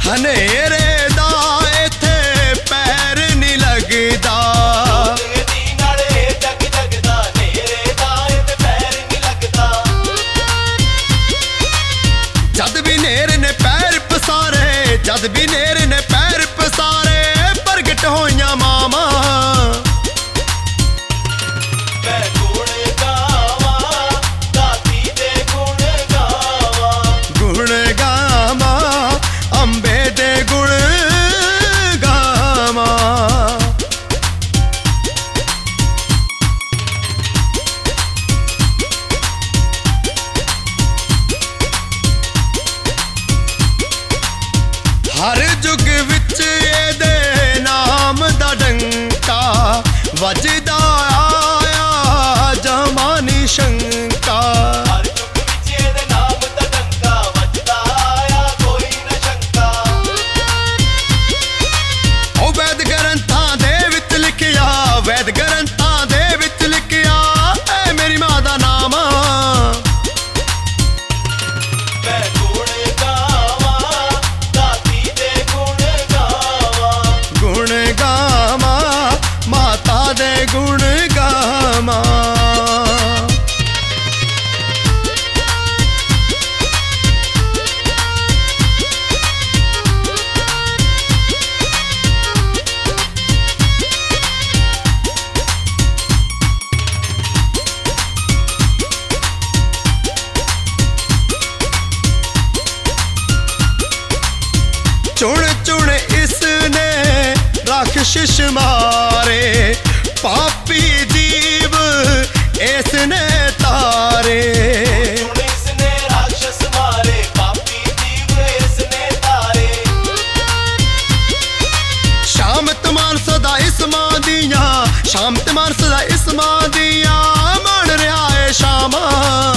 ਹਨੇਰੇ ਦਾ ਇੱਥੇ ਪੈਰ ਨਹੀਂ ਲੱਗਦਾ। ਜਦ ਵੀ ਨੇਰੇ ਨੇ ਪੈਰ ਪਸਾਰੇ, ਜਦ ਵੀ ਨੇਰੇ ਨੇ ਪੈਰ ਪਸਾਰੇ, ਪ੍ਰਗਟ ਹੋਈਆਂ ਮਾਵਾਂ। ਗੁਣ ਗਾਵਾਂ ਅੰਬੇ ਦੇ ਗੁਣ ਗਾਵਾਂ। ਹਰ ਯੁੱਗ ਵਿੱਚ ਇਹਦੇ ਨਾਮ ਦਾ ਡੰਕਾ ਵੱਜਦਾ ਆਇਆ, ਜਮਾਂ ਨੀ ਸ਼ੰਕਾ। ਹਰ ਯੁੱਗ ਵਿੱਚ ਇਹਦੇ ਨਾਮ ਦਾ ਡੰਕਾ ਵੱਜਦਾ ਆਇਆ, ਕੋਈ ਨਾ ਸ਼ੰਕਾ। ਉਹ ਵੈਦ ਗ੍ਰੰਥਾਂ ਦੇ ਵਿੱਚ ਲਿਖਿਆ, ਵੈਦ ਗ੍ਰੰਥਾਂ ਦੇ ਵਿੱਚ ਲਿਖਿਆ, ਐ ਮੇਰੀ ਮਾਂ ਦਾ ਨਾਮ। ਗੁਣ ਗਾਵਾਂ ਮਾਤਾ ਦੇ ਗੁਣ ਗਾਵਾਂ। ਚੁਣ ਚੁਣ ਇਸਨੇ ਰਾਖਸ਼ਿਸ਼ ਮਾਰੇ, ਪਾਪੀ ਜੀਵ ਇਸਨੇ ਤਾਰੇ। ਇਸਨੇ ਰਾਖਸ਼ ਮਾਰੇ, ਪਾਪੀ ਜੀਵ ਇਸਨੇ ਤਾਰੇ। ਸ਼ਾਮਤ ਮਾਨਸ ਦਾ ਇਸਮਾਂ ਦੀਆਂ, ਸ਼ਾਮਤ ਮਾਨਸ ਦਾ ਇਸਮਾਂ ਦੀਆਂ, ਮਣ ਰਿਹਾ ਏ ਸ਼ਾਮਾਂ।